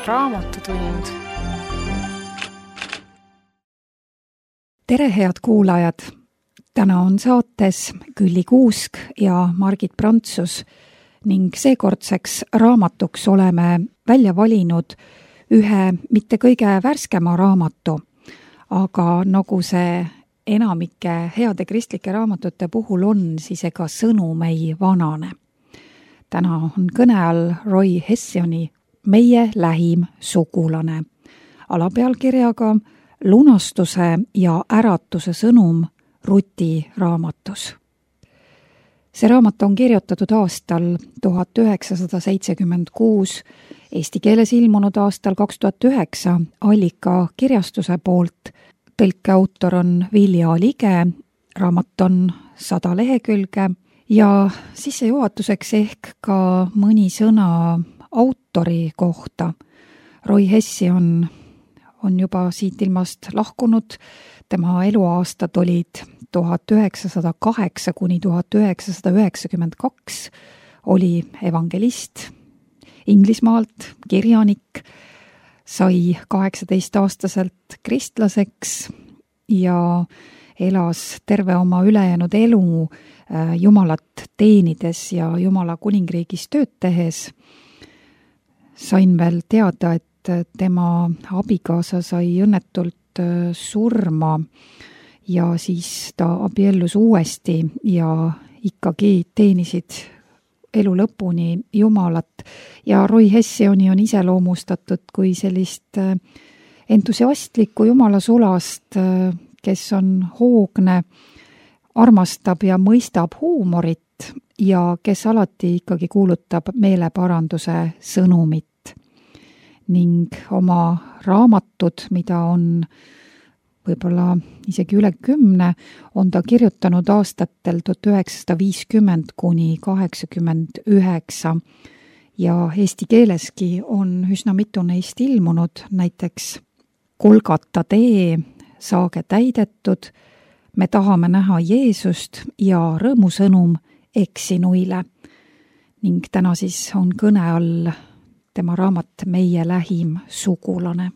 Raamatutund. Tere, head kuulajad! Täna on saates Külli Kuusk ja Margit Prantsus ning seekordseks raamatuks oleme välja valinud ühe mitte kõige värskema raamatu, aga nagu see enamike heade kristlike raamatute puhul on, siis ega sõnum ei vanane. Täna on kõne all Roy Hessioni Meie lähim sugulane, alapealkirjaga Lunastuse ja äratuse sõnum Ruti raamatus. See raamat on kirjutatud aastal 1976, eesti keeles ilmunud aastal 2009 Allika kirjastuse poolt. Tõlkeautor on Vilja Lige, raamat on 100 lehekülge ja sissejuhatuseks ehk ka mõni sõna autori kohta. Roy Hessi on juba siit ilmast lahkunud, tema eluaastad olid 1908 kuni 1992, oli evangelist Inglismaalt, kirjanik, sai 18-aastaselt kristlaseks ja elas terve oma ülejäänud elu Jumalat teenides ja Jumala kuningriigis tööd tehes. Sain veel teada, et tema abikaasa sai õnnetult surma ja siis ta abiellus uuesti ja ikkagi teenisid elu lõpuni Jumalat. Ja Roy Hessioni on iseloomustatud kui sellist entusiastlikku Jumala sulast, kes on hoogne, armastab ja mõistab huumorit ja kes alati ikkagi kuulutab meeleparanduse sõnumit. Ning oma raamatud, mida on võib-olla isegi üle 10, on ta kirjutanud aastatel 1950 kuni 89 ja eesti keeleski on üsna mitu neist ilmunud, näiteks Kolgata tee, Saage täidetud, Me tahame näha Jeesust ja Rõõmusõnum eksinuile. Ning täna siis on kõne all tema raamat Meie lähim sugulane.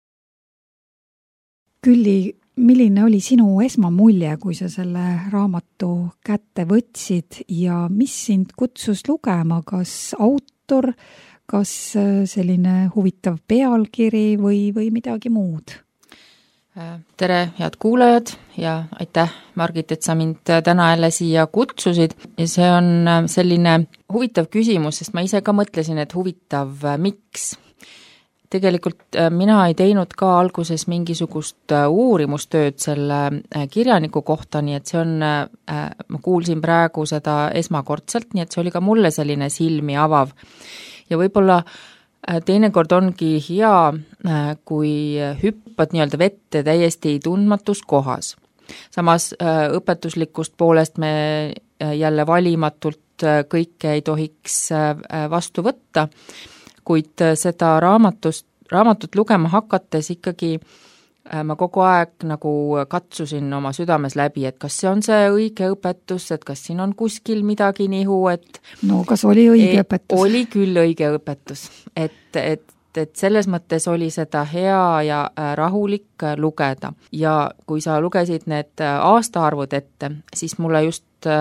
Külli, milline oli sinu esmamulje, kui sa selle raamatu kätte võtsid ja mis sind kutsus lugema, kas autor, kas selline huvitav pealkiri või midagi muud? Tere, head kuulajad ja aitäh, Margit, et sa mind täna jälle siia kutsusid. Ja see on selline huvitav küsimus, sest ma ise ka mõtlesin, et huvitav, miks. Tegelikult mina ei teinud ka alguses mingisugust uurimustööd selle kirjaniku kohta, nii et see on, ma kuulsin praegu seda esmakordselt, nii et see oli ka mulle selline silmi avav. Ja võib-olla teinekord ongi hea, kui hüppad nii-öelda vette täiesti tundmatus kohas. Samas õpetuslikust poolest me jälle valimatult kõike ei tohiks vastu võtta, kuid seda raamatut lugema hakates ikkagi ma kogu aeg nagu katsusin oma südames läbi, et kas see on see õige õpetus, et kas siin on kuskil midagi nihu, et no kas oli õige õpetus? Oli küll õige õpetus, et selles mõttes oli seda hea ja rahulik lugeda. Ja kui sa lugesid need aastaarvud ette, siis mulle just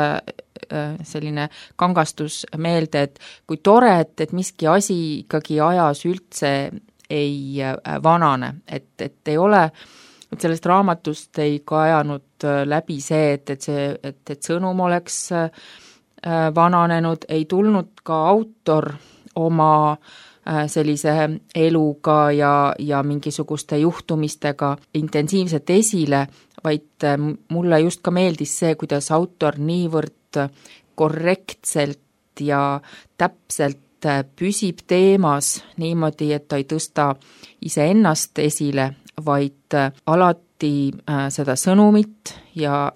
selline kangastus meelde, et kui tore, et miski asi ikkagi ajas üldse ei vanane, et ei ole, et sellest raamatust ei kajanud läbi see, et sõnum oleks vananenud, ei tulnud ka autor oma sellise eluga ja mingisuguste juhtumistega intensiivselt esile, vaid mulle just ka meeldis see, kuidas autor niivõrd korrektselt ja täpselt püsib teemas niimoodi, et ta ei tõsta iseennast esile, vaid alati seda sõnumit ja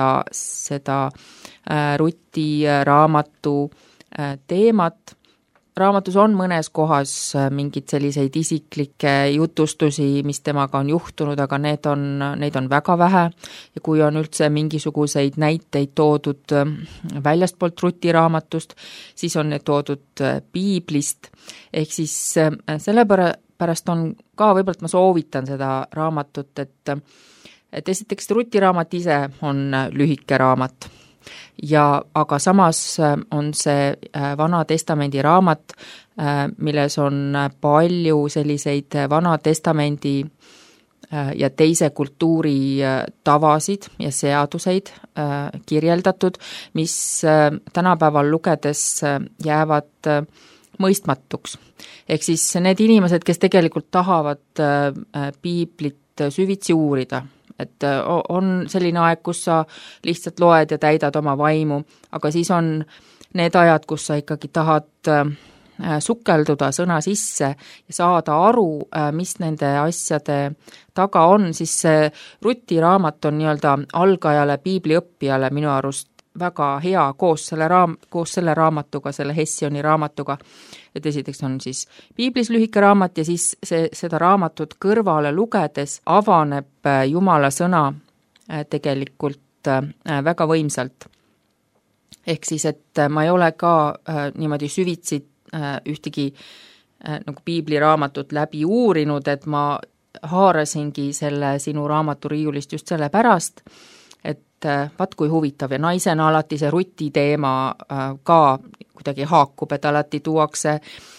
seda Ruti raamatu teemat raamatus on mõnes kohas mingid selliseid isiklikke jutustusi, mis temaga on juhtunud, aga neid on väga vähe ja kui on üldse mingisuguseid näiteid toodud väljastpoolt Ruti raamatust, siis on need toodud piiblist, ehk siis sellepärast on ka, võib-olla ma soovitan seda raamatut, et esiteks Ruti raamat ise on lühike raamat, aga samas on see Vana Testamendi raamat, milles on palju selliseid Vana Testamendi ja teise kultuuri tavasid ja seaduseid kirjeldatud, mis tänapäeval lugedes jäävad mõistmatuks. Ehk siis need inimesed, kes tegelikult tahavad piiblit süvitsi uurida, et on selline aeg, kus sa lihtsalt loed ja täidad oma vaimu, aga siis on need ajad, kus sa ikkagi tahad sukelduda sõna sisse ja saada aru, mis nende asjade taga on, siis see Ruti raamat on nii-öelda algajale piibliõppijale minu arust väga hea koos selle raamatuga, selle Hessioni raamatuga, et esiteks on siis piiblis lühike raamat ja siis seda raamatut kõrvale lugedes avaneb Jumala sõna tegelikult väga võimsalt. Ehk siis, et ma ei ole ka niimoodi süvitsi ühtegi nagu piibliraamatut läbi uurinud, et ma haarasingi selle sinu raamatu riiulist just selle pärast, et vaat kui huvitav ja naisena alati see Ruti teema ka kuidagi haakub, et alati tuuakse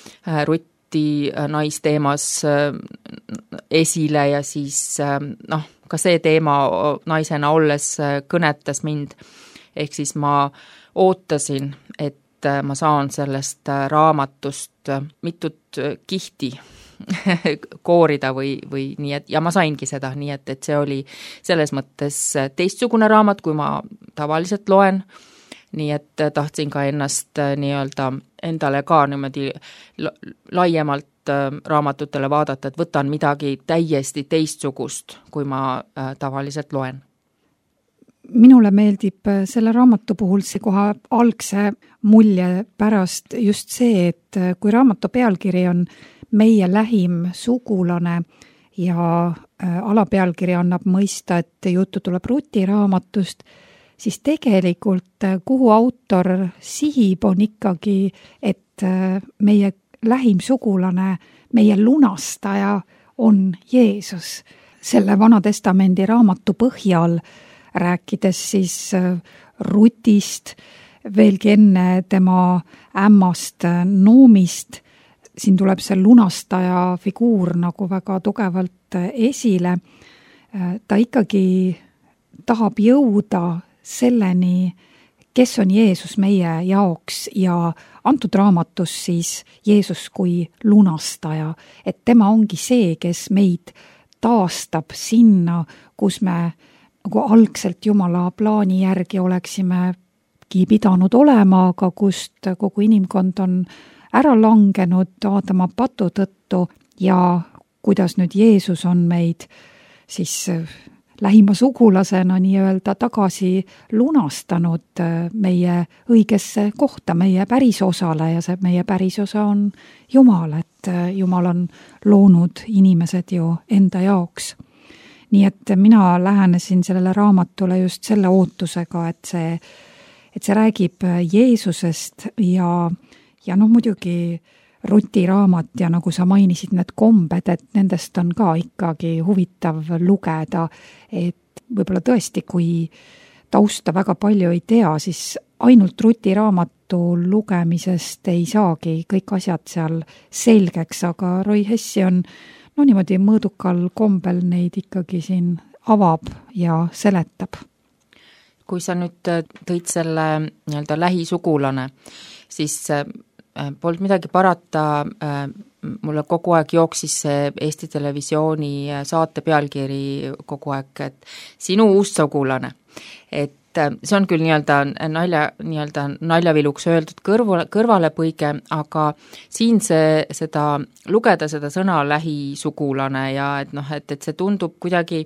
Ruti naisteemas esile ja siis ka see teema naisena olles kõnetas mind. Ehk siis ma ootasin, et ma saan sellest raamatust mitut kihti koorida või nii, et ja ma saingi seda, nii et see oli selles mõttes teistsugune raamat, kui ma tavaliselt loen, nii et tahtsin ka ennast nii-öelda endale ka niimoodi laiemalt raamatutele vaadata, et võtan midagi täiesti teistsugust, kui ma tavaliselt loen. Minule meeldib selle raamatu puhul see koha algse mulje pärast just see, et kui raamatu pealkiri on meie lähim sugulane ja alapealkiri annab mõista, et juttu tuleb Ruti raamatust, siis tegelikult kuhu autor sihib on ikkagi, et meie lähim sugulane, meie lunastaja on Jeesus. Selle Vana Testamendi raamatu põhjal rääkides siis Rutist, veelgi enne tema ämmast Noomist, siin tuleb see lunastaja figuur nagu väga tugevalt esile. Ta ikkagi tahab jõuda selleni, kes on Jeesus meie jaoks ja antud raamatus siis Jeesus kui lunastaja, et tema ongi see, kes meid taastab sinna, kus me nagu algselt Jumala plaani järgi oleksimegi pidanud olema, aga kust kogu inimkond on ära langenud Aadama patu tõttu ja kuidas nüüd Jeesus on meid siis lähima sugulasena nii-öelda tagasi lunastanud meie õigesse kohta, meie pärisosale ja see meie pärisosa on Jumal, et Jumal on loonud inimesed ju enda jaoks. Nii et mina lähenesin sellele raamatule just selle ootusega, et see räägib Jeesusest ja muidugi Ruti raamat ja nagu sa mainisid, need kombed, et nendest on ka ikkagi huvitav lugeda, et võib-olla tõesti, kui tausta väga palju ei tea, siis ainult Ruti raamatu lugemisest ei saagi kõik asjad seal selgeks, aga Roy Hession niimoodi mõõdukal kombel neid ikkagi siin avab ja seletab. Kui sa nüüd tõid selle nii-öelda lähisugulane, siis polnud midagi parata, mulle kogu aeg jooksis see Eesti Televisiooni saate pealkiri kogu aeg, et sinu uus sugulane. Et see on küll nii-öelda naljaviluks öeldud kõrvalepõige, aga siin seda lugeda seda sõna lähisugulane ja et see tundub kuidagi,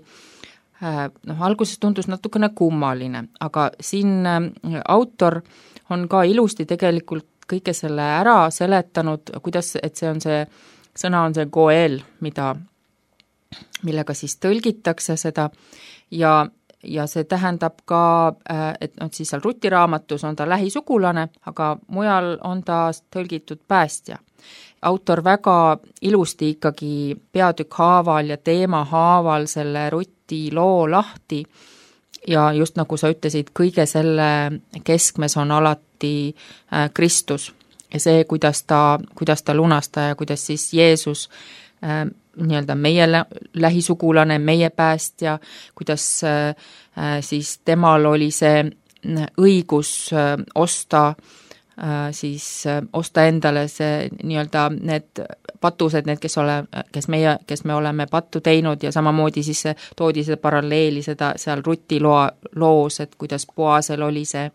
alguses tundus natukene kummaline, aga siin autor on ka ilusti tegelikult kõike selle ära seletanud, kuidas, et see sõna on see goel, millega siis tõlgitakse seda ja see tähendab ka, et siis seal Ruti raamatus on ta lähisugulane, aga mujal on ta tõlgitud päästja. Autor väga ilusti ikkagi peatükk haaval ja teema haaval selle Ruti loo lahti ja just nagu sa ütlesid, kõige selle keskmes on alati Kristus ja see, kuidas ta lunasta ja kuidas siis Jeesus nii-öelda meie lähisugulane, meie päästja, kuidas siis temal oli see õigus osta endale see nii-öelda need patused, need, kes me oleme pattu teinud ja samamoodi siis toodi seda paralleeli seal Ruti loos, et kuidas Boasel oli see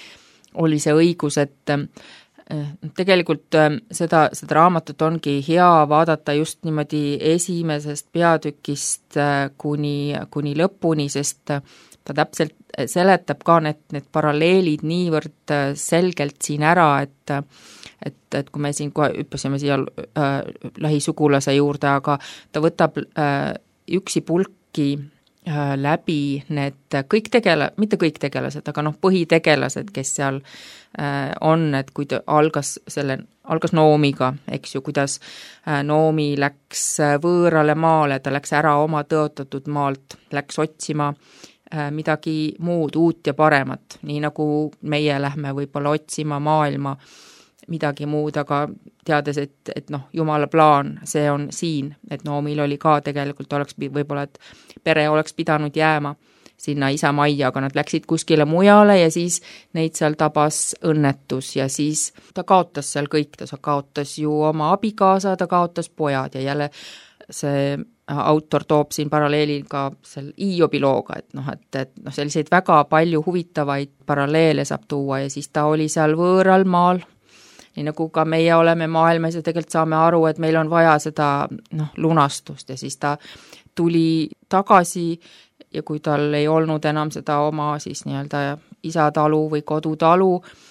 õigus, et tegelikult seda raamatut ongi hea vaadata just niimoodi esimesest peatükist kuni lõpuni, sest ta täpselt seletab ka need paralleelid niivõrd selgelt siin ära, et kui me siin kohe hüppasime siia lähisugulase juurde, aga ta võtab üksipulki läbi need mitte kõik tegelased, aga põhitegelased, kes seal on, et kui ta algas Noomiga, eks ju, kuidas Noomi läks võõrale maale, ta läks ära oma tõotatud maalt, läks otsima midagi muud, uut ja paremat, nii nagu meie lähme võib-olla otsima maailma midagi muud, aga teades, et Jumala plaan, see on siin, et Noomil oli ka tegelikult võib-olla, et pere oleks pidanud jääma sinna isa majja, aga nad läksid kuskile mujale ja siis neid seal tabas õnnetus ja siis ta kaotas seal kõik, ta kaotas ju oma abikaasa, ta kaotas pojad ja jälle see autor toob siin paralleelil ka seal Hiobi looga, et selliseid väga palju huvitavaid paralleele saab tuua ja siis ta oli seal võõral maal, nii nagu ka meie oleme maailmas ja tegelikult saame aru, et meil on vaja seda lunastust ja siis ta tuli tagasi ja kui tal ei olnud enam seda oma siis nii-öelda isatalu või kodutalu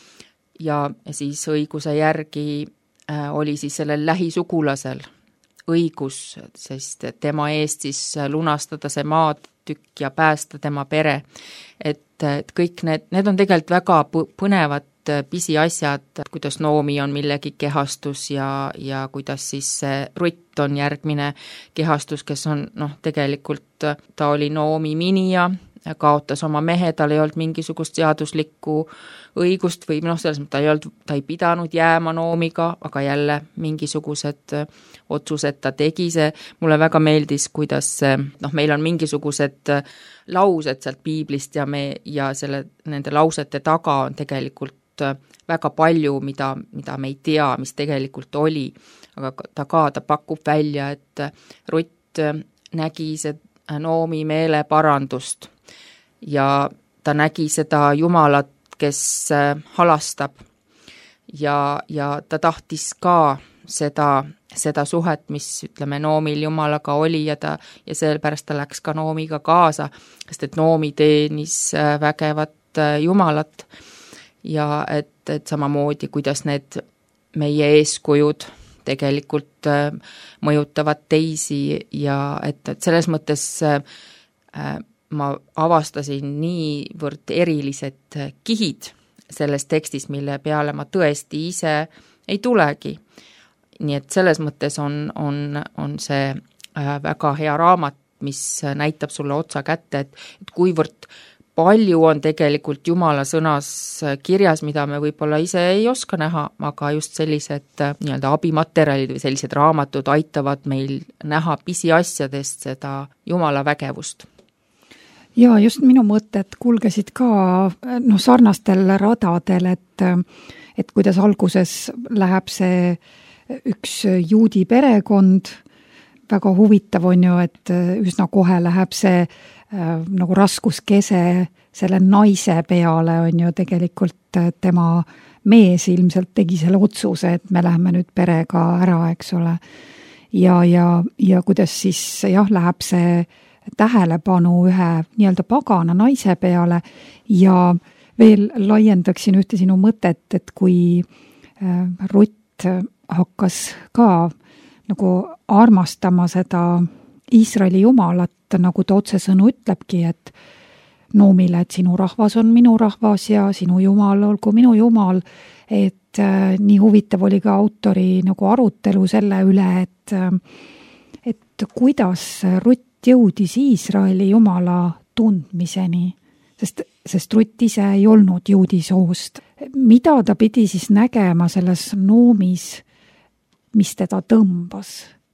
ja siis õiguse järgi oli siis sellel lähisugulasel õigus, sest tema eest siis lunastada see maatükk ja päästa tema pere. Et kõik need on tegelikult väga põnevad pisiasjad, kuidas Noomi on millegi kehastus ja kuidas siis see Rutt on järgmine kehastus, kes on tegelikult ta oli Noomi minija, kaotas oma mehe, tal ei olnud mingisugust seaduslikku õigust või selles mõttes ta ei pidanud jääma Noomiga, aga jälle mingisugused otsused ta tegi, see mulle väga meeldis, kuidas meil on mingisugused laused sealt piiblist ja nende lausete taga on tegelikult väga palju, mida me ei tea, mis tegelikult oli, aga ta pakub välja, et Rutt nägi see Noomi meeleparandust ja ta nägi seda Jumalat, kes halastab ja ta tahtis ka seda suhet, mis Noomil Jumalaga oli ja sellepärast ta läks ka Noomiga kaasa, sest et Noomi teenis vägevat Jumalat ja et samamoodi, kuidas need meie eeskujud tegelikult mõjutavad teisi ja et selles mõttes ma avastasin niivõrd erilised kihid selles tekstis, mille peale ma tõesti ise ei tulegi. Nii et selles mõttes on see väga hea raamat, mis näitab sulle otsa kätte, et kuivõrd palju on tegelikult Jumala sõnas kirjas, mida me võib-olla ise ei oska näha, aga just sellised nii-öelda abimaterjalid või sellised raamatud aitavad meil näha pisiasjadest seda Jumala vägevust. Ja just minu mõtted kulgesid ka sarnastel radadel, et kuidas alguses läheb see üks juudi perekond, väga huvitav on ju, et üsna kohe läheb see nagu raskuskese selle naise peale on ju tegelikult tema mees ilmselt tegi selle otsuse, et me läheme nüüd perega ära, eks ole. Ja kuidas siis läheb see tähelepanu ühe nii-öelda pagana naise peale ja veel laiendaksin ühte sinu mõtet, et kui Rutt hakkas ka nagu armastama seda Iisraeli jumalat, nagu ta otsesõnu ütlebki, et Noomile, et sinu rahvas on minu rahvas ja sinu jumal olgu minu jumal, et nii huvitav oli ka autori nagu arutelu selle üle, et kuidas Rutt jõudis Iisraeli jumala tundmiseni, sest Rutt ise ei olnud juudi soost. Mida ta pidi siis nägema selles Noomis, mis teda tõmbas?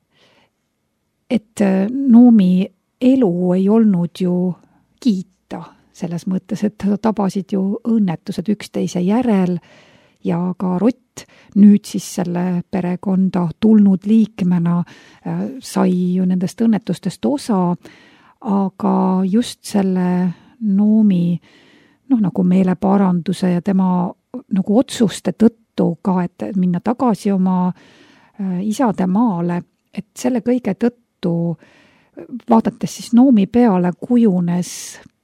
Et Noomi elu ei olnud ju kiita selles mõttes, et ta tabasid ju õnnetused üksteise järel ja ka Rutt nüüd siis selle perekonda tulnud liikmena sai ju nendest õnnetustest osa, aga just selle Noomi nagu meeleparanduse ja tema nagu otsuste tõttu ka, et minna tagasi oma isade maale, et selle kõige tõttu vaadates siis Noomi peale kujunes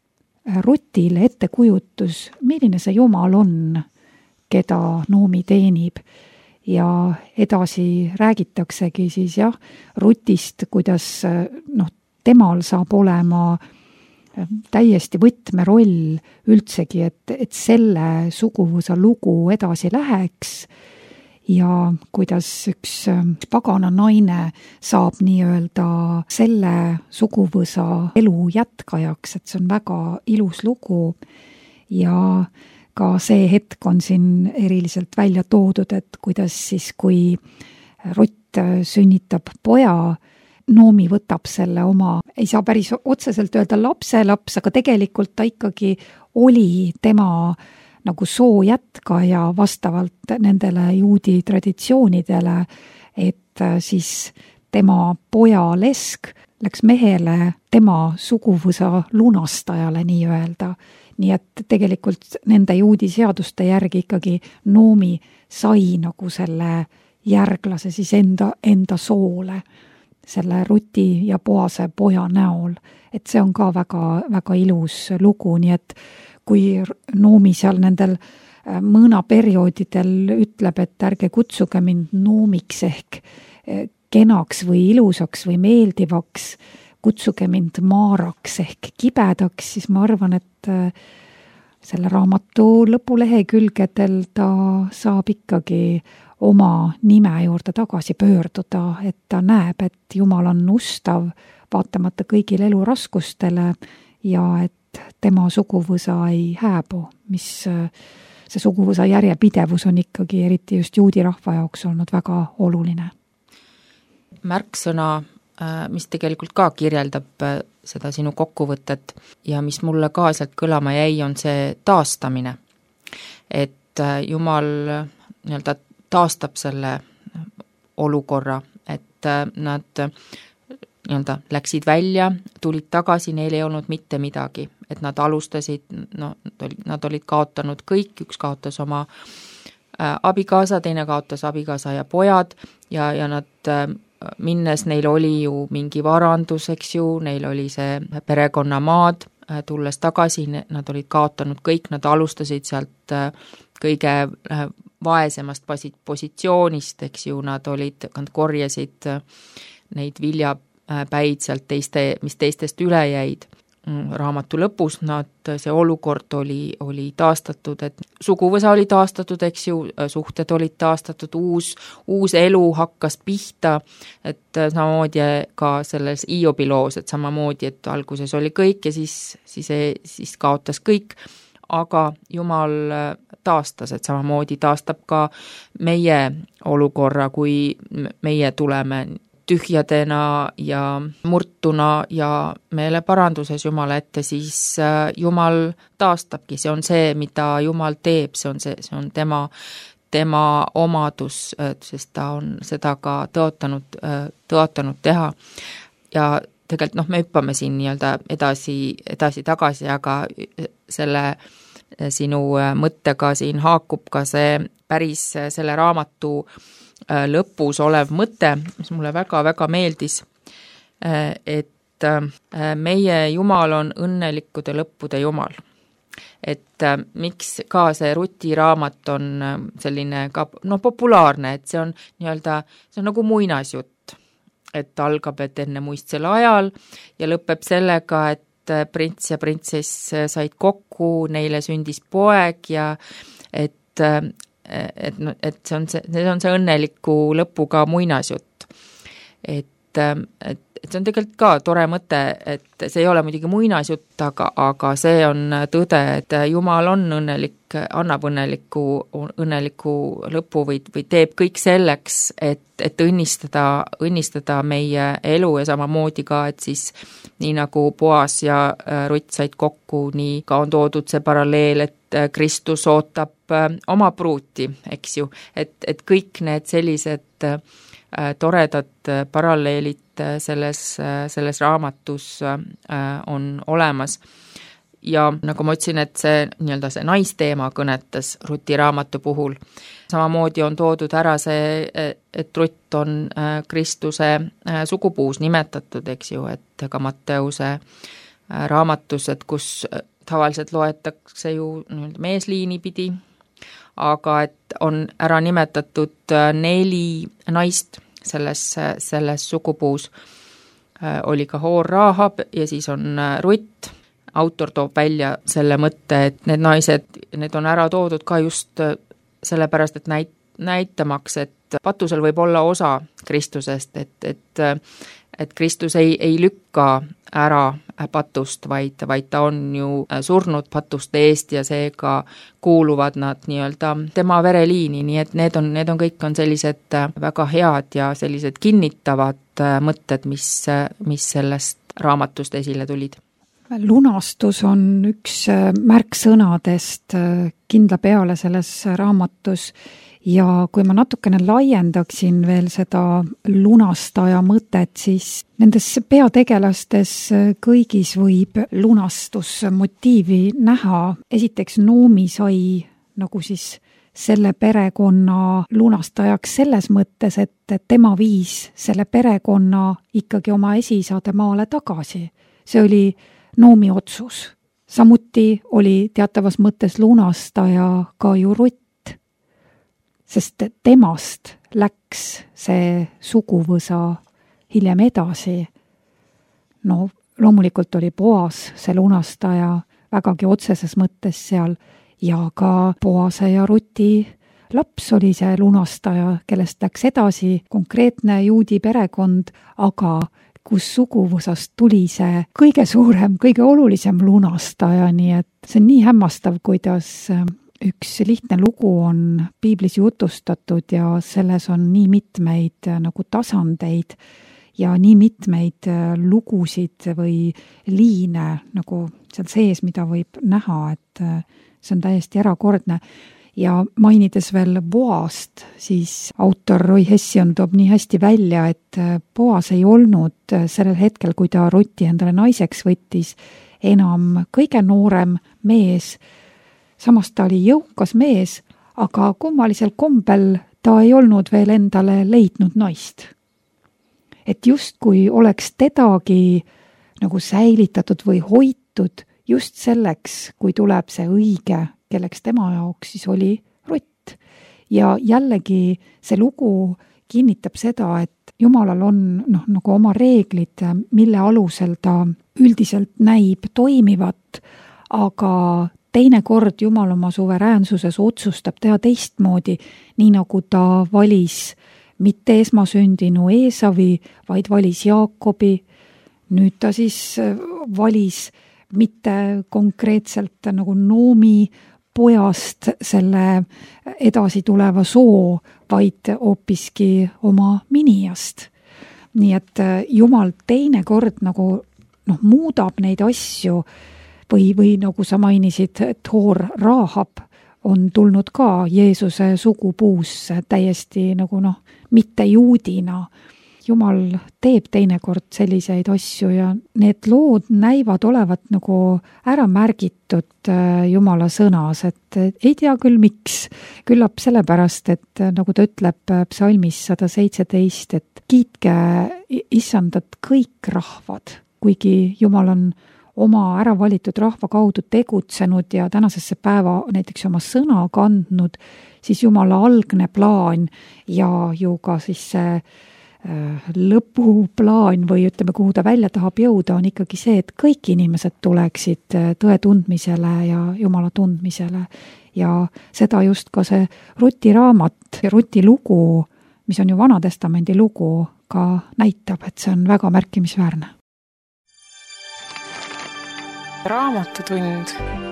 Rutile ettekujutus, milline see jumal on, keda Noomi teenib. Ja edasi räägitaksegi siis Rutist, kuidas temal saab olema täiesti võtmeroll üldsegi, et selle suguvõsa lugu edasi läheks ja kuidas üks pagana naine saab nii-öelda selle suguvõsa elu jätkajaks, et see on väga ilus lugu ja ka see hetk on siin eriliselt välja toodud, et kuidas siis, kui Rutt sünnitab poja, Noomi võtab selle oma, ei saa päris otseselt öelda lapselaps, aga tegelikult ta ikkagi oli tema nagu soo jätkaja vastavalt nendele juudi traditsioonidele, et siis tema poja lesk läks mehele tema suguvõsa lunastajale nii-öelda. Nii et tegelikult nende juudi seaduste järgi ikkagi Noomi sai nagu selle järglase siis enda soole, selle Ruti ja Boase poja näol. Et see on ka väga, väga ilus lugu, nii et kui Noomi seal nendel mõõnaperioodidel ütleb, et ärge kutsuge mind Noomiks ehk kenaks või ilusaks või meeldivaks, kutsuge mind Maaraks ehk kibedaks, siis ma arvan, et selle raamatu lõpulehekülgedel ta saab ikkagi oma nime juurde tagasi pöörduda, et ta näeb, et Jumal on ustav vaatamata kõigile eluraskustele ja et tema suguvõsa ei hääbu, mis see suguvõsa järjepidevus on ikkagi eriti just juudi rahva jaoks olnud väga oluline. Märksõna, mis tegelikult ka kirjeldab seda sinu kokkuvõtet ja mis mulle ka sealt kõlama jäi, on see taastamine. Et Jumal nii-öelda taastab selle olukorra, et nad nii-öelda läksid välja, tulid tagasi, neil ei olnud mitte midagi, et nad alustasid, nad olid kaotanud kõik, üks kaotas oma abikaasa, teine kaotas abikaasa ja pojad ja nad minnes, neil oli ju mingi varandus, eks ju, neil oli see perekonnamaad, tulles tagasi, nad olid kaotanud kõik, nad alustasid sealt kõige vaesemast positsioonist, eks ju, nad korjasid neid viljapäid sealt mis teistest üle jäid. Raamatu lõpus see olukord oli taastatud, et suguvõsa oli taastatud, eks ju, suhted olid taastatud, uus elu hakkas pihta, et samamoodi ka selles Hiobi loos, et samamoodi, et alguses oli kõik ja siis kaotas kõik, aga Jumal taastas, et samamoodi taastab ka meie olukorra, kui meie tuleme tühjadena ja murtuna ja meeleparanduses Jumala ette, siis Jumal taastabki, see on see, mida Jumal teeb, see on tema omadus, sest ta on seda ka tõotanud teha. Ja tegelikult me hüppame siin nii-öelda edasi-tagasi, aga selle sinu mõttega siin haakub ka see päris selle raamatu lõpus olev mõte, mis mulle väga-väga meeldis, et meie Jumal on õnnelikkude lõppude Jumal. et miks ka see Ruti raamat on selline ka populaarne, et see on nii-öelda, see on nagu muinasjutt, et algab, et enne muistsel ajal ja lõpeb sellega, et prints ja printsess said kokku, neile sündis poeg ja et see on see õnneliku lõpuga muinasjutt. Et see on tegelikult ka tore mõte, et see ei ole muidugi muinasjutt, aga see on tõde, et Jumal on õnnelik, annab õnneliku lõpu või teeb kõik selleks, et õnnistada meie elu ja samamoodi ka, et siis nii nagu Boas ja Rutt said kokku, nii ka on toodud see paralleel, et Kristus ootab oma pruuti, eks ju, et kõik need sellised toredad paralleelid selles raamatus on olemas. Ja nagu ma ütlesin, et see naisteema kõnetas Ruti raamatu puhul. Samamoodi on toodud ära see, et Rutt on Kristuse sugupuus nimetatud, eks ju, et ka Matteuse raamatus, et kus tavaliselt loetakse ju meesliini pidi, aga et on ära nimetatud 4 naist selles sugupuus. Oli ka Hoor Rahab ja siis on Rutt. Autor toob välja selle mõtte, et need naised, need on ära toodud ka just sellepärast, et näitamaks, et patusel võib olla osa Kristusest, et Kristus ei lükka ära patust, vaid ta on ju surnud patuste eest ja seega kuuluvad nad nii-öelda tema vereliini, nii et need on kõik on sellised väga head ja sellised kinnitavad mõtted, mis sellest raamatust esile tulid. Lunastus on üks märksõnadest kindla peale selles raamatus ja kui ma natukene laiendaksin veel seda lunastaja mõtet, siis nendes peategelastes kõigis võib lunastusmotiivi näha. Esiteks Noomi sai nagu siis selle perekonna lunastajaks selles mõttes, et tema viis selle perekonna ikkagi oma esiisade maale tagasi. See oli Noomi otsus. Samuti oli teatavas mõttes lunastaja ka ju Rutt, sest temast läks see suguvõsa hiljem edasi. No loomulikult oli Boas see lunastaja vägagi otseses mõttes seal ja ka Boase ja Ruti laps oli see lunastaja, kellest läks edasi konkreetne juudi perekond, aga kus suguvõsast tuli see kõige suurem, kõige olulisem lunastaja, nii et see on nii hämmastav, kuidas üks lihtne lugu on piiblis jutustatud ja selles on nii mitmeid nagu tasandeid ja nii mitmeid lugusid või liine nagu seal sees, mida võib näha, et see on täiesti erakordne. Ja mainides veel Boast, siis autor Roy Hession toob nii hästi välja, et Boas ei olnud sellel hetkel, kui ta Ruti endale naiseks võttis, enam kõige noorem mees. Samas ta oli jõukas mees, aga kummalisel kombel ta ei olnud veel endale leidnud naist. Et just kui oleks tedagi nagu säilitatud või hoitud just selleks, kui tuleb see õige, kelleks tema jaoks siis oli Rutt. Ja jällegi see lugu kinnitab seda, et Jumalal on nagu oma reeglid, mille alusel ta üldiselt näib toimivat, aga teinekord Jumal oma suveräänsuses otsustab teha teistmoodi, nii nagu ta valis mitte esmasündinu Eesavi, vaid valis Jaakobi. Nüüd ta siis valis mitte konkreetselt nagu Noomi pojast selle edasi tuleva soo, vaid hoopiski oma minijast. Nii et Jumal teinekord nagu muudab neid asju või nagu sa mainisid, et Hoor Rahab on tulnud ka Jeesuse sugupuusse täiesti nagu mitte juudina. Jumal teeb teinekord selliseid asju ja need lood näivad olevat nagu ära märgitud Jumala sõnas, et ei tea küll miks. Küllap sellepärast, et nagu ta ütleb psalmis 117, et kiitke issandat kõik rahvad, kuigi Jumal on oma ära valitud rahva kaudu tegutsenud ja tänasesse päeva näiteks oma sõna kandnud, siis Jumala algne plaan ja ju ka siis see lõpuplaan või ütleme, kuhu ta välja tahab jõuda, on ikkagi see, et kõik inimesed tuleksid tõe tundmisele ja Jumala tundmisele. Ja seda just ka see Ruti raamat ja Ruti lugu, mis on ju Vanatestamendi lugu, ka näitab, et see on väga märkimisväärne. Raamatutund.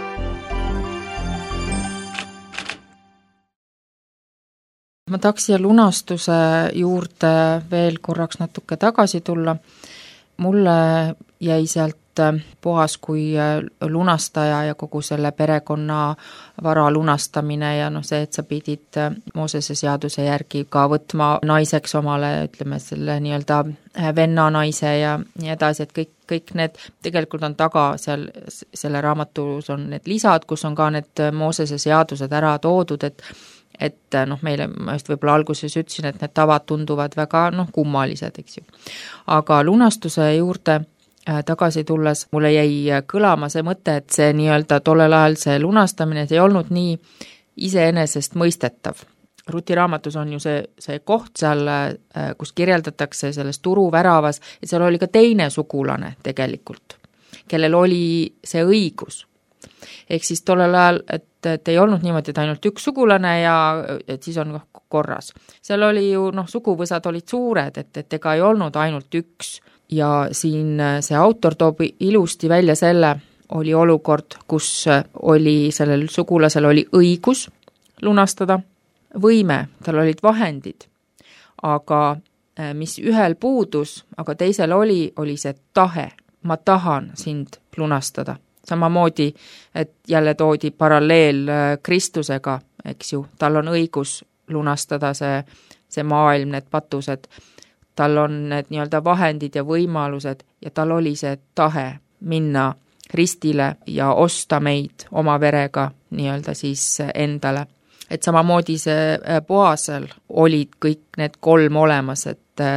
Ma tahaks siia lunastuse juurde veel korraks natuke tagasi tulla. Mulle jäi sealt Boas kui lunastaja ja kogu selle perekonna vara lunastamine ja see, et sa pidid Moosese seaduse järgi ka võtma naiseks omale, ütleme selle nii-öelda venna naise ja nii edasi, et kõik need tegelikult on taga seal, selle raamatus on need lisad, kus on ka need Moosese seadused ära toodud, et meile, ma just võib-olla alguses ütlesin, et need tavad tunduvad väga kummalised, eks ju. Aga lunastuse juurde tagasi tulles mulle jäi kõlama see mõte, et see nii-öelda tollel ajal see lunastamine, see ei olnud nii iseenesest mõistetav. Ruti raamatus on ju see koht seal, kus kirjeldatakse selles turuväravas, et seal oli ka teine sugulane tegelikult, kellel oli see õigus. Ehk siis tollel ajal, et ei olnud niimoodi, et ainult üks sugulane ja et siis on korras. Seal oli ju, suguvõsad olid suured, et ega ei olnud ainult üks. Ja siin see autor toob ilusti välja selle, oli olukord, kus oli sellel sugulasel oli õigus lunastada, võime, tal olid vahendid, aga mis ühel puudus, aga teisel oli see tahe, ma tahan sind lunastada. Samamoodi, et jälle toodi paralleel Kristusega, eks ju, tal on õigus lunastada see maailm, need patused, tal on need nii-öelda vahendid ja võimalused ja tal oli see tahe minna ristile ja osta meid oma verega nii-öelda siis endale. Et samamoodi see Boasel olid kõik need kolm olemas,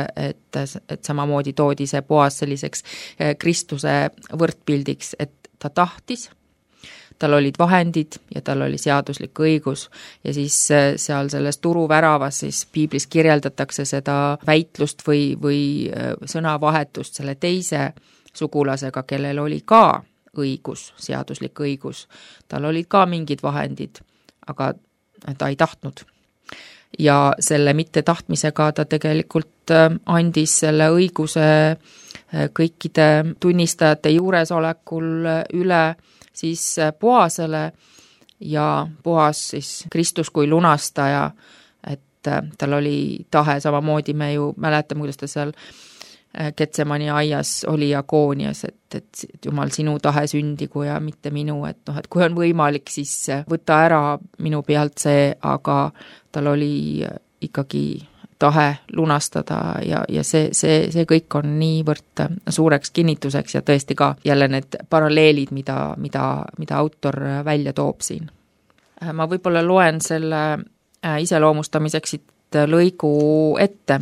et samamoodi toodi see Boas selliseks Kristuse võrdpildiks, et ta tahtis, tal olid vahendid ja tal oli seaduslik õigus ja siis seal selles turuväravas siis piiblis kirjeldatakse seda väitlust või sõnavahetust selle teise sugulasega, kellel oli ka õigus, seaduslik õigus. Tal olid ka mingid vahendid, aga ta ei tahtnud. Ja selle mitte tahtmisega ta tegelikult andis selle õiguse kõikide tunnistajate juuresolekul üle siis Boasele ja Boas siis Kristus kui lunastaja, et tal oli tahe, samamoodi me ju mäletame, kuidas ta seal Getsemani aias oli agoonias, et Jumal, sinu tahe sündigu ja mitte minu, et kui on võimalik, siis võta ära minu pealt see, aga tal oli ikkagi tahe lunastada ja see kõik on niivõrd suureks kinnituseks ja tõesti ka jälle need paralleelid, mida autor välja toob siin. Ma võib-olla loen selle iseloomustamiseks siit lõigu ette.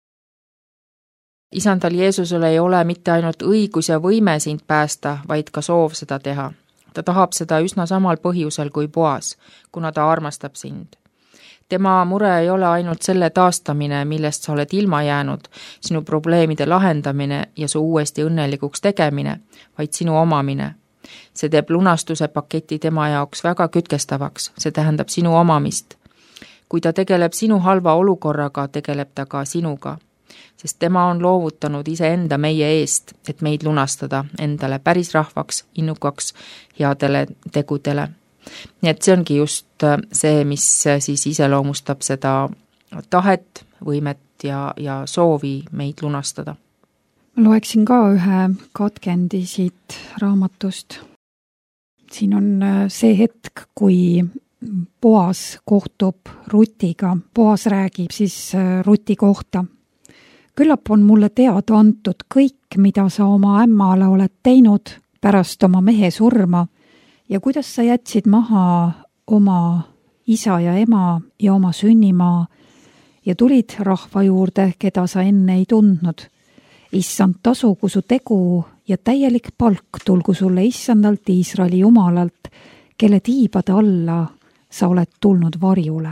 Isandal Jeesusel ei ole mitte ainult õigus ja võime sind päästa, vaid ka soov seda teha. Ta tahab seda üsna samal põhjusel kui Boas, kuna ta armastab sind. Tema mure ei ole ainult selle taastamine, millest sa oled ilma jäänud, sinu probleemide lahendamine ja su uuesti õnnelikuks tegemine, vaid sinu omamine. See teeb lunastuse paketi tema jaoks väga kütkestavaks, see tähendab sinu omamist. Kui ta tegeleb sinu halva olukorraga, tegeleb ta ka sinuga, sest tema on loovutanud iseenda meie eest, et meid lunastada endale päris rahvaks, innukaks, headele tegudele. Nii et see ongi just see, mis siis iseloomustab seda tahet, võimet ja soovi meid lunastada. Ma loeksin ka ühe katkendi siit raamatust. Siin on see hetk, kui Boas kohtub Rutiga. Boas räägib siis Ruti kohta. Küllap on mulle teada antud kõik, mida sa oma ämmale oled teinud pärast oma mehe surma ja kuidas sa jätsid maha oma isa ja ema ja oma sünnimaa ja tulid rahva juurde, keda sa enne ei tundnud. Issand, tasugu su tegu ja täielik palk tulgu sulle issandalt Iisraeli jumalalt, kelle tiibade alla sa oled tulnud varjule.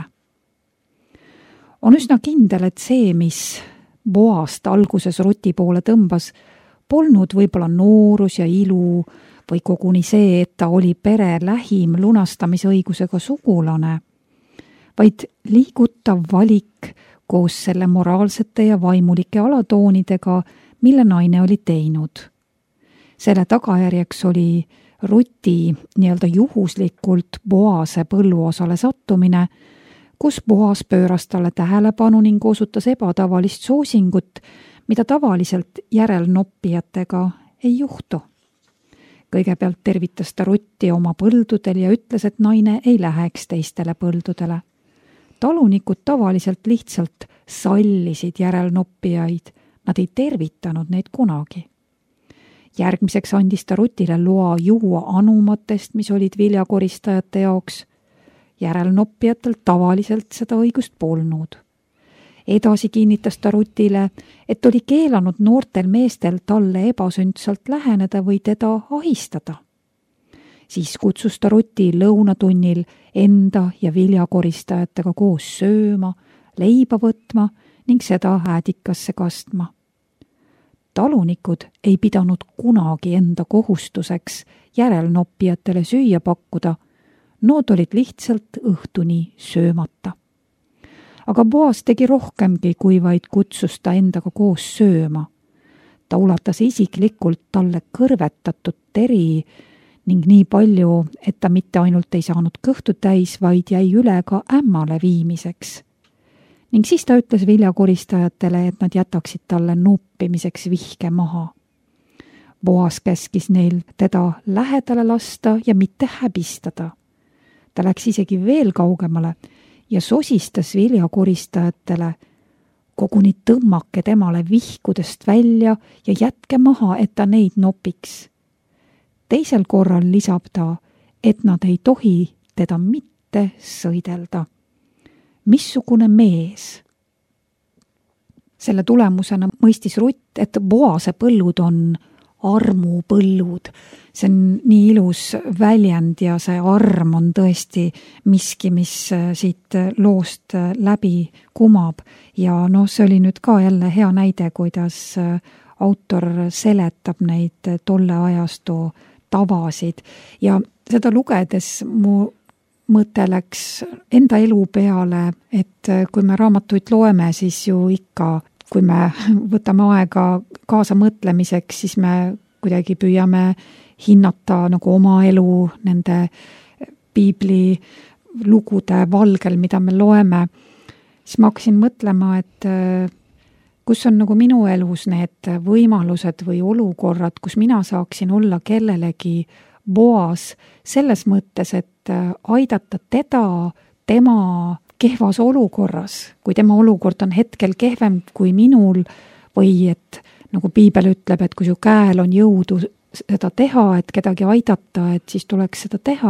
On üsna kindel, et see, mis Boast alguses Ruti poole tõmbas, polnud võib-olla noorus ja ilu või koguni see, et ta oli pere lähim lunastamisõigusega sugulane, vaid liigutav valik koos selle moraalsete ja vaimulike alatoonidega, mille naine oli teinud. Selle tagajärjeks oli Ruti nii-öelda juhuslikult Boase põlluosale sattumine, kus Boas pööras talle tähelepanu ning osutas ebatavalist soosingut, mida tavaliselt järelnoppijatega ei juhtu. Kõigepealt tervitas ta Rutti oma põldudel ja ütles, et naine ei läheks teistele põldudele. Talunikud tavaliselt lihtsalt sallisid järelnoppijaid, nad ei tervitanud neid kunagi. Järgmiseks andis ta Rutile loa juua anumatest, mis olid viljakoristajate jaoks. Järelnoppijatel tavaliselt seda õigust polnud. Edasi kinnitas ta Rutile, et oli keelanud noortel meestel talle ebasündsalt läheneda või teda ahistada. Siis kutsus ta Ruti lõunatunnil enda ja viljakoristajatega koos sööma, leiba võtma ning seda häädikasse kastma. Talunikud ei pidanud kunagi enda kohustuseks järelnoppijatele süüa pakkuda, nood olid lihtsalt õhtuni söömata. Aga Boas tegi rohkemgi, kui vaid kutsus ta endaga koos sööma. Ta ulatas isiklikult talle kõrvetatud teri ning nii palju, et ta mitte ainult ei saanud kõhtu täis, vaid jäi üle ka ämmale viimiseks. Ning siis ta ütles viljakoristajatele, et nad jätaksid talle noppimiseks vihke maha. Boas käskis neil teda lähedale lasta ja mitte häbistada. Ta läks isegi veel kaugemale ja sosistas viljakoristajatele, koguni tõmmake temale vihkudest välja ja jätke maha, et ta neid nopiks. Teisel korral lisab ta, et nad ei tohi teda mitte sõidelda. Missugune mees? Selle tulemusena mõistis Rutt, et Boase põllud on armupõllud. See on nii ilus väljend ja see arm on tõesti miski, mis siit loost läbi kumab. Ja see oli nüüd ka jälle hea näide, kuidas autor seletab neid tolle ajastu tavasid. Ja seda lugedes mu mõte läks enda elu peale, et kui me raamatuid loeme, siis ju ikka, kui me võtame aega kaasa mõtlemiseks, siis me kuidagi püüame hinnata nagu oma elu nende piibli lugude valgel, mida me loeme. Siis ma hakkasin mõtlema, et kus on nagu minu elus need võimalused või olukorrad, kus mina saaksin olla kellelegi Boas selles mõttes, et aidata teda tema kehvas olukorras, kui tema olukord on hetkel kehvem kui minul või et nagu piibel ütleb, et kui su käel on jõudu seda teha, et kedagi aidata, et siis tuleks seda teha,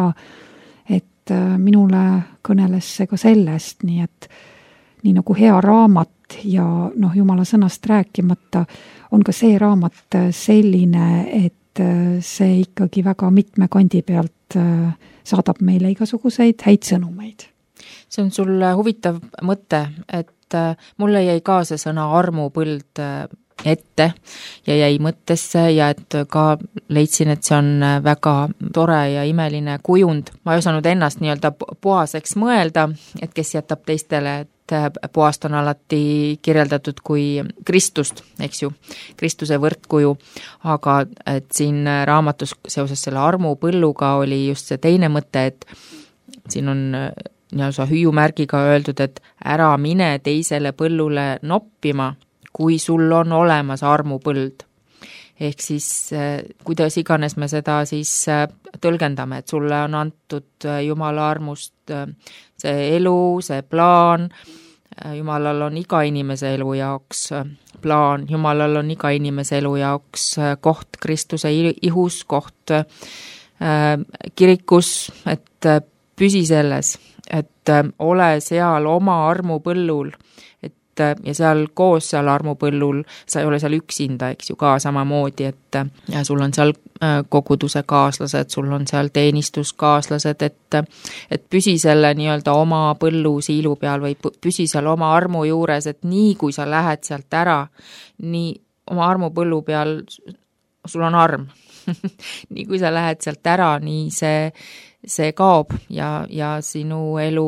et minule kõneles see ka sellest, nii et nii nagu hea raamat ja Jumala sõnast rääkimata on ka see raamat selline, et see ikkagi väga mitme kandi pealt saadab meile igasuguseid häid sõnumeid. See on sul huvitav mõte, et mulle jäi ka see sõna armupõld ette ja jäi mõttesse ja et ka leidsin, et see on väga tore ja imeline kujund. Ma ei osanud ennast nii-öelda Boaseks mõelda, et kes jätab teistele, et Boast on alati kirjeldatud kui Kristust, eks ju, Kristuse võrdkuju, aga et siin raamatus seoses selle armupõlluga oli just see teine mõte, et siin on nii-öelda hüüumärgiga öeldud, et ära mine teisele põllule noppima, kui sul on olemas armupõld. Ehk siis, kuidas iganes me seda siis tõlgendame, et sulle on antud Jumala armust see elu, see plaan, Jumalal on iga inimese elu jaoks plaan, Jumalal on iga inimese elu jaoks koht Kristuse ihus, koht kirikus, et püsi selles, et ole seal oma armupõllul, et ja seal koos seal armupõllul, sa ei ole seal üksinda, eks ju, ka samamoodi, et ja sul on seal koguduse kaaslased, sul on seal teenistuskaaslased, et püsi selle nii-öelda oma põllu siilu peal või püsi seal oma armu juures, et nii kui sa lähed sealt ära, nii oma armupõllu peal sul on arm. Nii kui sa lähed sealt ära, nii see kaob ja sinu elu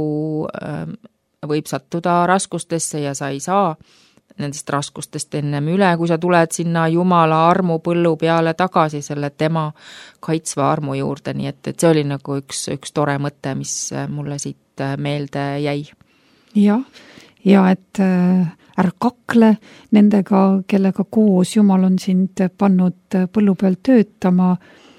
võib sattuda raskustesse ja sa ei saa nendest raskustest ennem üle, kui sa tuled sinna Jumala armupõllu peale tagasi selle tema kaitsva armu juurde, nii et see oli nagu üks tore mõte, mis mulle siit meelde jäi. Ja et ära kakle nendega, kellega koos Jumal on sind pannud põllu peal töötama,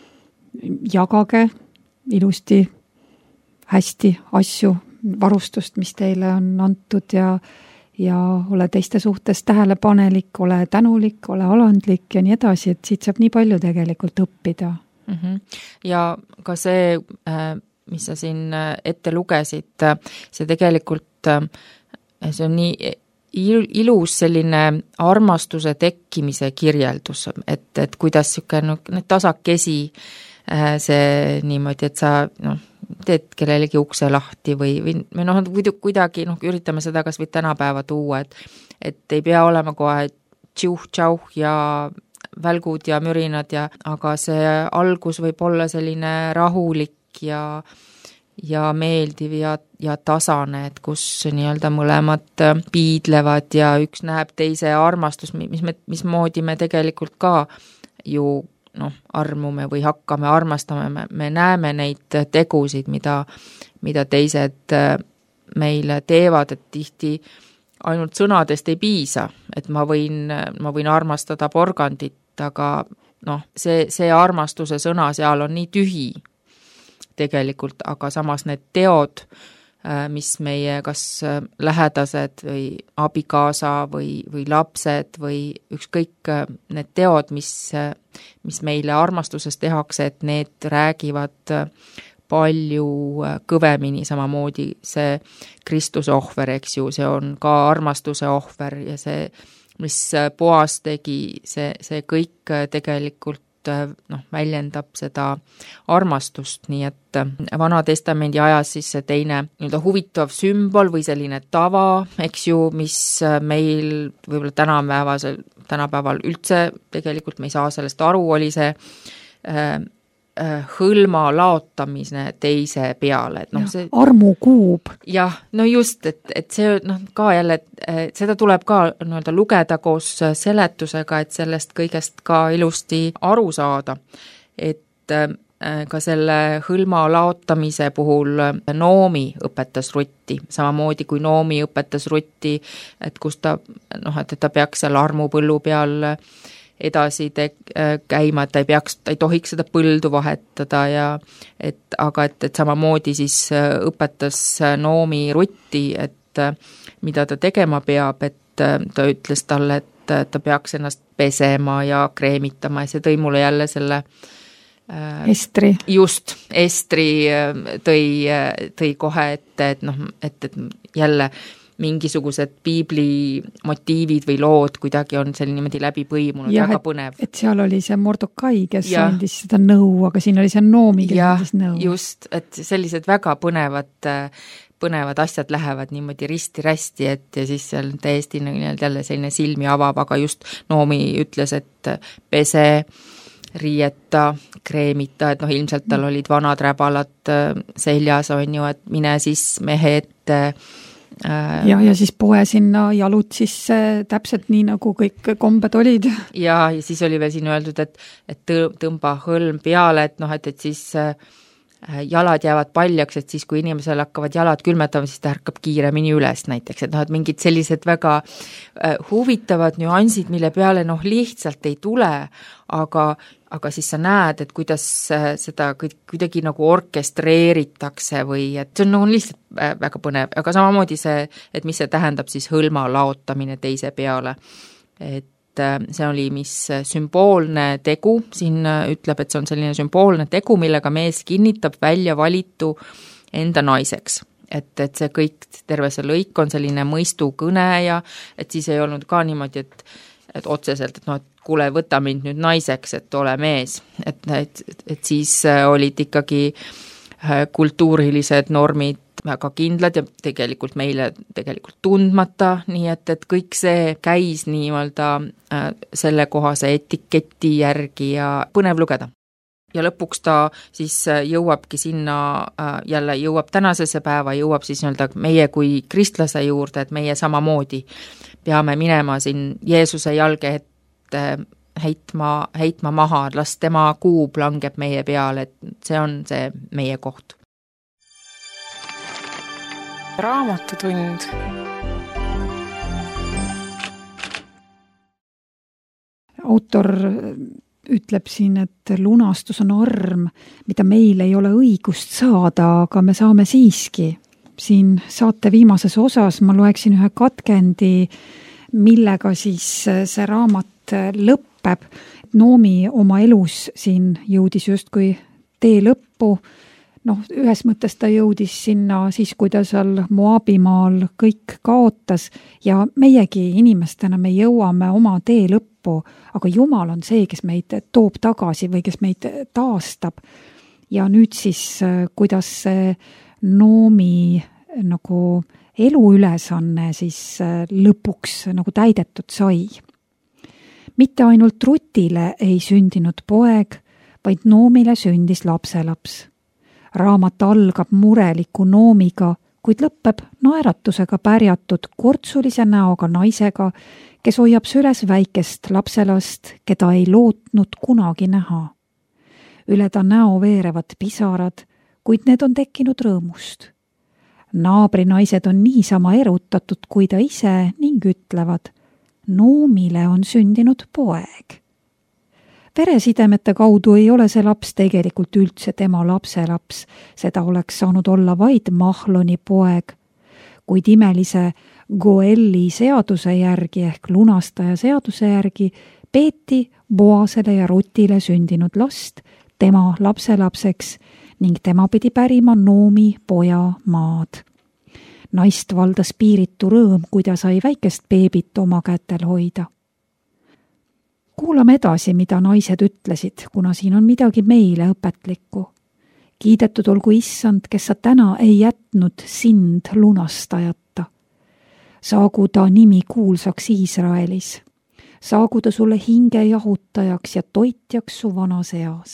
jagage ilusti hästi asju, varustust, mis teile on antud ja ole teiste suhtes tähelepanelik, ole tänulik, ole alandlik ja nii edasi, et siit saab nii palju tegelikult õppida. Ja ka see, mis sa siin ette lugesid, see tegelikult, see on nii ilus selline armastuse tekkimise kirjeldus, et kuidas need tasakesi see niimoodi, et sa teed kellelegi ukse lahti või kuidagi üritame seda kas või tänapäeva tuua, et ei pea olema kohe tšauh ja välgud ja mürinad, aga see algus võib olla selline rahulik ja meeldiv ja tasane, et kus nii-öelda mõlemad piidlevad ja üks näeb teise armastus, mismoodi me tegelikult ka ju armume või hakkame armastama, me näeme neid tegusid, mida teised meile teevad, et tihti ainult sõnadest ei piisa, et ma võin armastada porgandit, aga see armastuse sõna seal on nii tühi tegelikult, aga samas need teod, mis meie kas lähedased või abikaasa või lapsed või ükskõik need teod, mis meile armastuses tehakse, et need räägivad palju kõvemini, samamoodi see Kristuse ohver, eks ju, see on ka armastuse ohver ja see, mis Boas tegi, see kõik tegelikult väljendab seda armastust, nii et Vana Testamendi ajas siis see teine nii-öelda huvitav sümbol või selline tava, eks ju, mis meil võib-olla tänapäeval üldse tegelikult me ei saa sellest aru, oli see hõlma laotamise teise peale. See, armukuub. Jah, just, et see ka jälle, seda tuleb ka lugeda koos seletusega, et sellest kõigest ka ilusti aru saada. Et ka selle hõlma laotamise puhul Noomi õpetas Rutti, samamoodi kui Noomi õpetas Rutti, et kus ta, et ta peaks seal armupõllu peal edasi käima, et ta ei tohiks seda põldu vahetada aga samamoodi siis õpetas Noomi Rutti, et mida ta tegema peab, et ta ütles talle, et ta peaks ennast pesema ja kreemitama ja see tõi mulle jälle selle Estri. Just, Estri tõi kohe, et jälle mingisugused piibli motiivid või lood kuidagi on seal niimoodi läbi põimunud, väga põnev. Et seal oli see Mordokai, kes andis seda nõu, aga siin oli see Noomi, kes andis nõu. Just, et sellised väga põnevad asjad lähevad niimoodi risti-rästi, ja siis seal täiesti jälle selline silmi avav, aga just Noomi ütles, et pese, riieta, kreemita, et ilmselt tal olid vanad räbalad seljas, on ju, et mine siis mehe ette, ja siis poe sinna jalud sisse täpselt nii, nagu kõik kombed olid. Ja siis oli veel siin öeldud, et tõmba hõlm peale, et siis jalad jäävad paljaks, et siis kui inimesel hakkavad jalad külmetama, siis ta ärkab kiiremini üles näiteks, et mingid sellised väga huvitavad nüansid, mille peale lihtsalt ei tule, aga siis sa näed, et kuidas seda kuidagi nagu orkestreeritakse või et see on lihtsalt väga põnev, aga samamoodi see, et mis see tähendab siis hõlma laotamine teise peale, et see oli mis sümboolne tegu, siin ütleb, et see on selline sümboolne tegu, millega mees kinnitab välja valitu enda naiseks. et see kõik, terve see lõik on selline mõistukõne ja et siis ei olnud ka niimoodi, et otseselt, et noh, et kuule, võta mind nüüd naiseks, et ole mees. Et siis olid ikkagi kultuurilised normid väga kindlad ja tegelikult meile tegelikult tundmata, nii et kõik see käis nii-öelda selle kohase etiketi järgi ja põnev lugeda. Ja lõpuks ta siis jõuabki sinna, jälle jõuab tänasesse päeva, jõuab siis nii-öelda meie kui kristlase juurde, et meie samamoodi peame minema siin Jeesuse jalge ette heitma maha, las tema kuub langeb meie peale, et see on see meie koht. Raamatutund. Autor ütleb siin, et lunastus on arm, mida meil ei ole õigust saada, aga me saame siiski. Siin saate viimases osas ma loeksin ühe katkendi, millega siis see raamat lõppeb. Noomi oma elus siin jõudis justkui tee lõppu. Ühes mõttes ta jõudis sinna siis, kui ta seal Moabimaal kõik kaotas ja meiegi inimestena me jõuame oma tee lõppu, aga Jumal on see, kes meid toob tagasi või kes meid taastab. Ja nüüd siis, kuidas see Noomi nagu eluülesanne siis lõpuks nagu täidetud sai. Mitte ainult Rutile ei sündinud poeg, vaid Noomile sündis lapselaps. Raamat algab mureliku Noomiga, kuid lõppeb naeratusega pärjatud kortsulise näoga naisega, kes hoiab süles väikest lapselast, keda ei lootnud kunagi näha. Üle ta näo veerevad pisarad, kuid need on tekkinud rõõmust. Naabrinaised on niisama erutatud kui ta ise ning ütlevad, Noomile on sündinud poeg. Veresidemete kaudu ei ole see laps tegelikult üldse tema lapselaps, seda oleks saanud olla vaid Mahloni poeg. Kuid imelise Goelli seaduse järgi ehk lunastaja seaduse järgi peeti Boasele ja Rutile sündinud last tema lapselapseks ning tema pidi pärima Noomi poja maad. Naist valdas piiritu rõõm, kui ta sai väikest beebit oma kätel hoida. Kuulame edasi, mida naised ütlesid, kuna siin on midagi meile õpetlikku. Kiidetud olgu issand, kes sa täna ei jätnud sind lunastajata. Saagu ta nimi kuulsaks Iisraelis. Saagu ta sulle hinge jahutajaks ja toitjaks su vanas eas.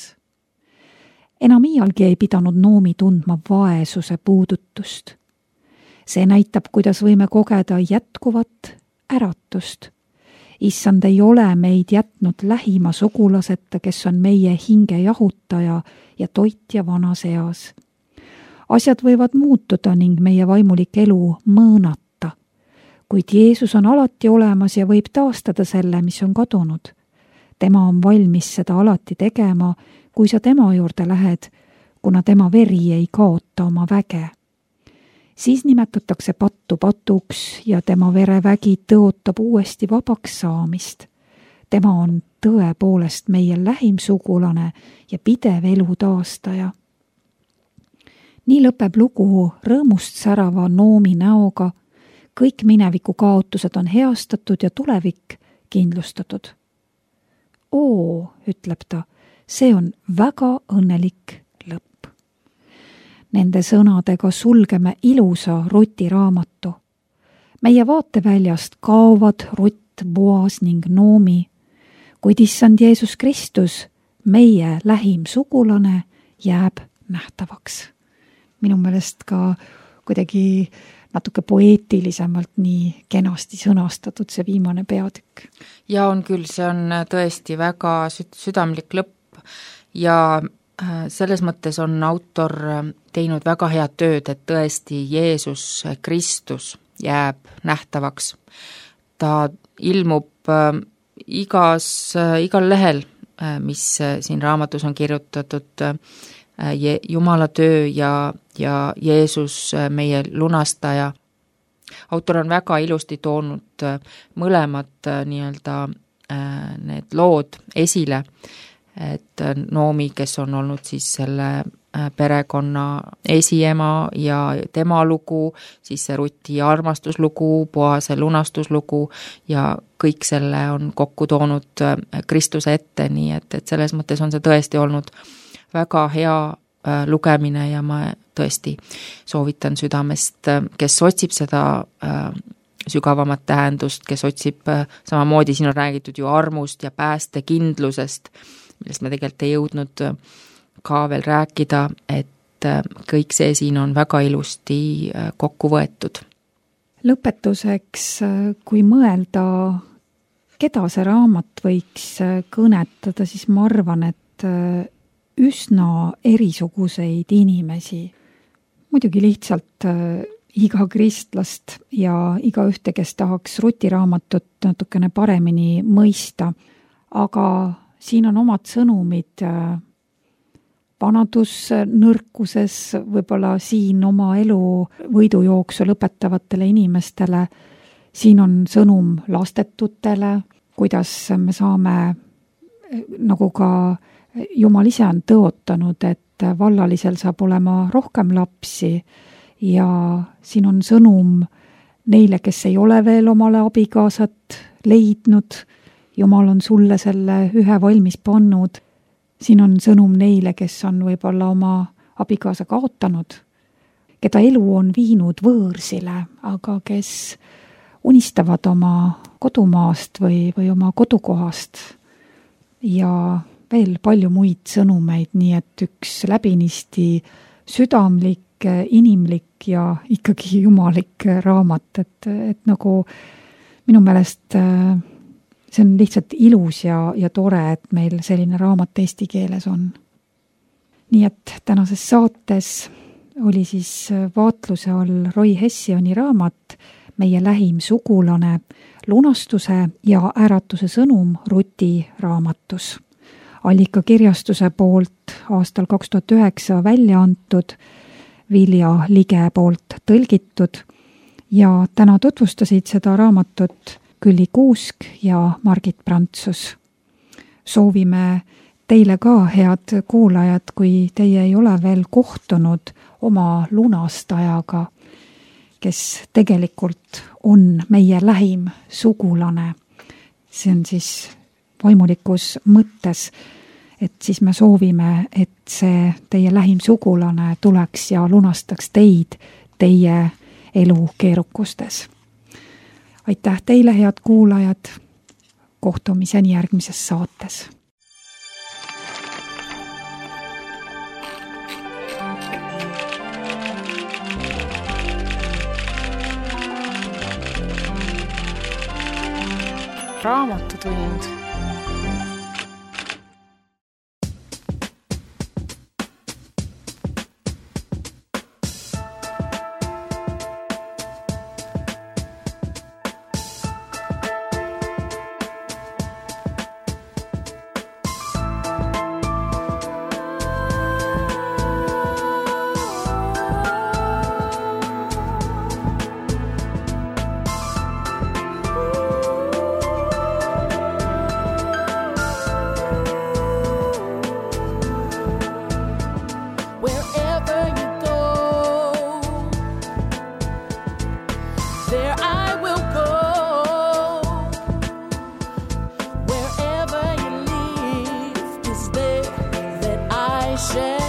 Enam iialgi ei pidanud Noomi tundma vaesuse puudutust. See näitab, kuidas võime kogeda jätkuvat äratust. Issand ei ole meid jätnud lähima sugulaseta, kes on meie hinge jahutaja ja toitja vanas eas. Asjad võivad muutuda ning meie vaimulik elu mõõnata, kuid Jeesus on alati olemas ja võib taastada selle, mis on kadunud. Tema on valmis seda alati tegema, kui sa tema juurde lähed, kuna tema veri ei kaota oma väge. Siis nimetatakse pattu patuks ja tema verevägi tõotab uuesti vabaks saamist. Tema on tõepoolest meie lähim sugulane ja pidev elu taastaja. Nii lõpeb lugu rõõmust särava Noomi näoga, kõik mineviku kaotused on heastatud ja tulevik kindlustatud. Oo, ütleb ta, see on väga õnnelik lõpp. Nende sõnadega sulgeme ilusa Ruti raamatu. Meie vaateväljast kaovad Rutt, Boas ning Noomi, kuid issand Jeesus Kristus, meie lähim sugulane, jääb nähtavaks. Minu meelest ka kuidagi natuke poeetilisemalt nii kenasti sõnastatud see viimane peatükk. Ja on küll, see on tõesti väga südamlik lõpp ja selles mõttes on autor teinud väga head tööd, et tõesti Jeesus Kristus jääb nähtavaks. Ta ilmub igal lehel, mis siin raamatus on kirjutatud, Jumala töö ja Jeesus, meie lunastaja. Autor on väga ilusti toonud mõlemad nii-öelda need lood esile, et Noomi, kes on olnud siis selle perekonna esiema ja tema lugu, siis see Ruti armastuslugu, Boase lunastuslugu ja kõik selle on kokku toonud Kristuse ette, nii et selles mõttes on see tõesti olnud väga hea lugemine ja ma tõesti soovitan südamest, kes otsib seda sügavamat tähendust, kes otsib samamoodi, siin on räägitud ju armust ja päästekindlusest, millest me tegelikult ei jõudnud ka veel rääkida, et kõik see siin on väga ilusti kokku võetud. Lõpetuseks, kui mõelda, keda see raamat võiks kõnetada, siis ma arvan, et üsna erisuguseid inimesi. Muidugi lihtsalt iga kristlast ja iga ühte, kes tahaks Ruti raamatut natukene paremini mõista, aga siin on omad sõnumid vanadusnõrkuses, võib-olla siin oma elu võidujooksu lõpetavatele inimestele, siin on sõnum lastetutele, kuidas me saame, nagu ka Jumal ise on tõotanud, et vallalisel saab olema rohkem lapsi ja siin on sõnum neile, kes ei ole veel omale abikaasat leidnud, Jumal on sulle selle ühe valmis pannud. Siin on sõnum neile, kes on võib-olla oma abikaasa kaotanud, keda elu on viinud võõrsile, aga kes unistavad oma kodumaast või oma kodukohast ja veel palju muid sõnumeid, nii et üks läbinisti südamlik, inimlik ja ikkagi jumalik raamat, et nagu minu meelest see on lihtsalt ilus ja tore, et meil selline raamat eesti keeles on. Nii et tänases saates oli siis vaatluse all Roy Hessioni raamat Meie lähim sugulane, lunastuse ja äratuse sõnum Ruti raamatus. Allika kirjastuse poolt aastal 2009 välja antud, Vilja Lige poolt tõlgitud ja täna tutvustasid seda raamatut Külli Kuusk ja Margit Prantsus. Soovime teile ka, head kuulajad, kui teie ei ole veel kohtunud oma lunastajaga, kes tegelikult on meie lähim sugulane. See on siis vaimulikus mõttes, et siis me soovime, et see teie lähim sugulane tuleks ja lunastaks teid teie elu keerukustes. Aitäh teile, head kuulajad, kohtumiseni järgmises saates. Raamatutund. Share